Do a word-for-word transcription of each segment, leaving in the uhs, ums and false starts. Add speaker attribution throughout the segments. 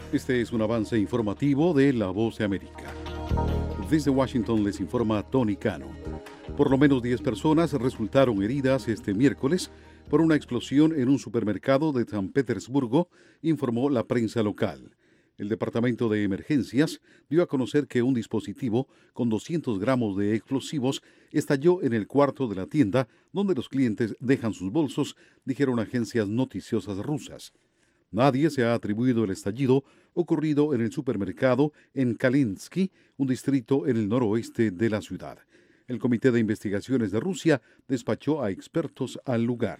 Speaker 1: Este es un avance informativo de La Voz de América. Desde Washington les informa Tony Cano. Por lo menos diez personas resultaron heridas este miércoles por una explosión en un supermercado de San Petersburgo, informó la prensa local. El Departamento de Emergencias dio a conocer que un dispositivo con doscientos gramos de explosivos estalló en el cuarto de la tienda donde los clientes dejan sus bolsos, dijeron agencias noticiosas rusas. Nadie se ha atribuido el estallido ocurrido en el supermercado en Kalinsky, un distrito en el noroeste de la ciudad. El Comité de Investigaciones de Rusia despachó a expertos al lugar.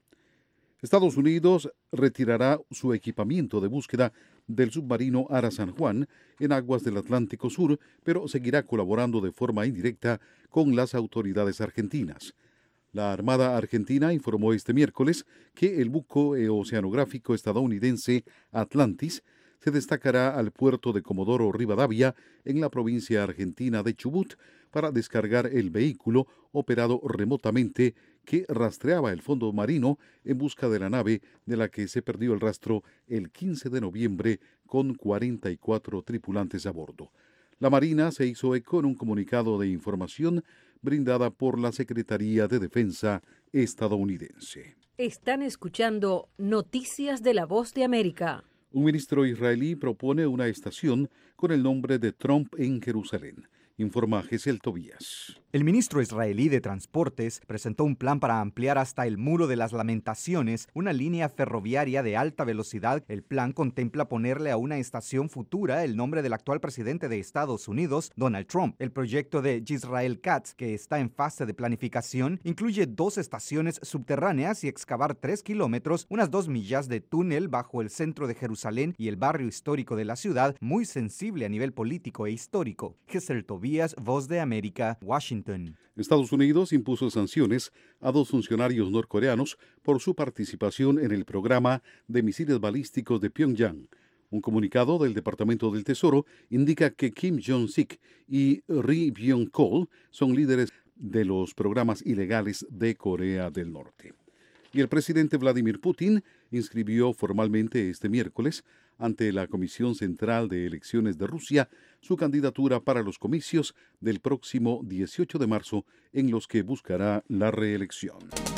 Speaker 1: Estados Unidos retirará su equipamiento de búsqueda del submarino Ara San Juan en aguas del Atlántico Sur, pero seguirá colaborando de forma indirecta con las autoridades argentinas. La Armada Argentina informó este miércoles que el buque oceanográfico estadounidense Atlantis se destacará al puerto de Comodoro Rivadavia en la provincia argentina de Chubut para descargar el vehículo operado remotamente que rastreaba el fondo marino en busca de la nave de la que se perdió el rastro el quince de noviembre con cuarenta y cuatro tripulantes a bordo. La Marina se hizo eco en un comunicado de información brindada por la Secretaría de Defensa estadounidense.
Speaker 2: Están escuchando Noticias de la Voz de América.
Speaker 1: Un ministro israelí propone una estación con el nombre de Trump en Jerusalén, informa Gesel Tobías.
Speaker 3: El ministro israelí de Transportes presentó un plan para ampliar hasta el Muro de las Lamentaciones una línea ferroviaria de alta velocidad. El plan contempla ponerle a una estación futura el nombre del actual presidente de Estados Unidos, Donald Trump. El proyecto de Yisrael Katz, que está en fase de planificación, incluye dos estaciones subterráneas y excavar tres kilómetros, unas dos millas de túnel bajo el centro de Jerusalén y el barrio histórico de la ciudad, muy sensible a nivel político e histórico. Gesel Tobías, Voz de América, Washington.
Speaker 1: Estados Unidos impuso sanciones a dos funcionarios norcoreanos por su participación en el programa de misiles balísticos de Pyongyang. Un comunicado del Departamento del Tesoro indica que Kim Jong-sik y Ri Byung-chol son líderes de los programas ilegales de Corea del Norte. Y el presidente Vladimir Putin inscribió formalmente este miércoles ante la Comisión Central de Elecciones de Rusia su candidatura para los comicios del próximo dieciocho de marzo, en los que buscará la reelección.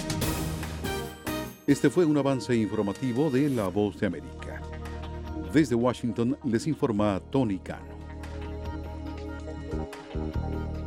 Speaker 1: Este fue un avance informativo de La Voz de América. Desde Washington les informa Tony Cano.